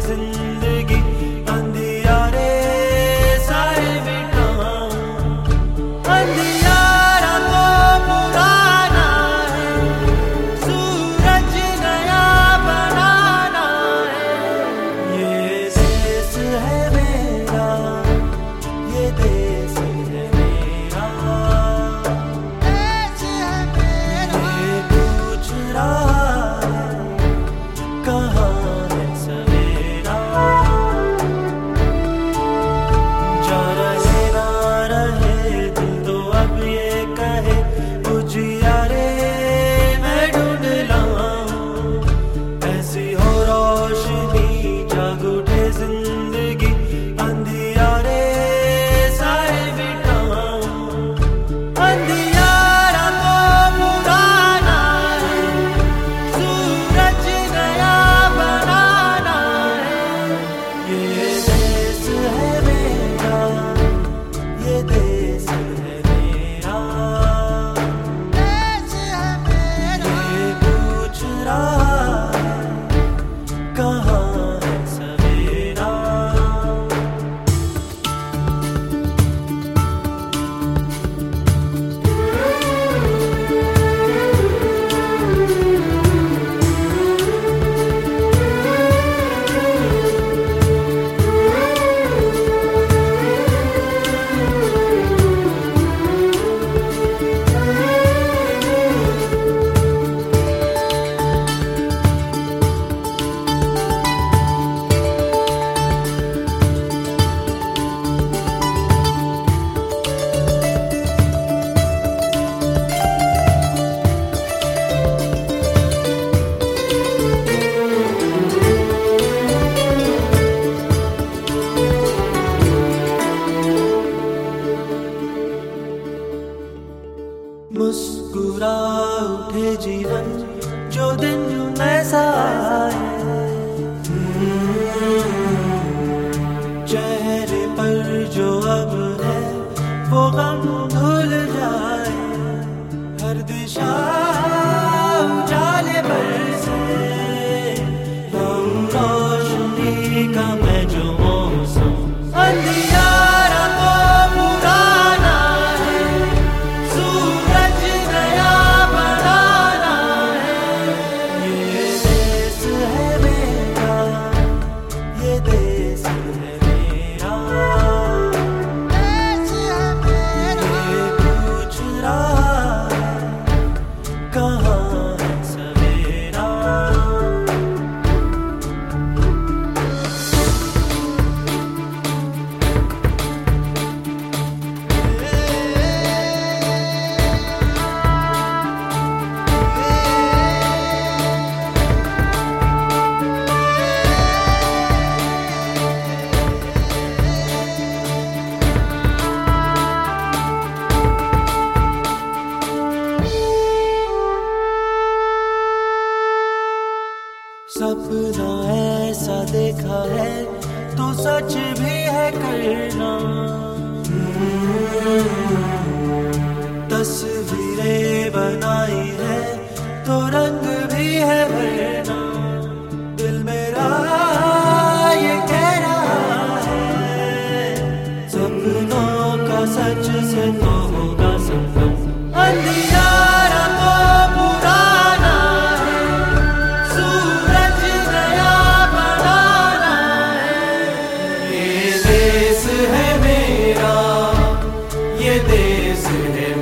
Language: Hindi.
जिंदगी अंधियारे सारे मिटाऊं। अंधियारा तो पुराना है, सूरज नया बनाना है। ये देश है मेरा, ये देश है मेरा, देश है मेरा। ये पूछ रहा है कहाँ है सवेरा। जा रहे ना रहे दिल तो अब ये कहे, उजियारे मैं ढूंढ लाऊं। ऐसी हो रोशनी जाग उठे जिंदगी अंधियारे सारे मिटाऊं। अंधियारा तो पुराना है, सूरज नया बनाना है। ये देश है मेरा, ये देश है मेरा, देश है मेरा। ये पूछ रहा है कहाँ है सवेरा। मुस्कुरा उठे जीवन जो दिन ऐसा आए, चेहरे पर जो अब है वो गम धुल जाए। हर दिशा उजाले बरसे, हम रोशनी का मैं जो मौसम। अंधियारा तो पुराना है, सूरज नया बनाना है। ये देश है मेरा, ये देश है मेरा, देश है मेरा। ये पूछ रहा है कहाँ है सवेरा। सपना ऐसा देखा है तो सच भी है करना। तस्वीरें बनाई है तो रंग भी है भरना। दिल मेरा ये कह रहा है सपनों का सच से तो होगा संगम। अंधियारा तो पुराना है, सूरज नया बनाना है। ये देश है मेरा, ये देश है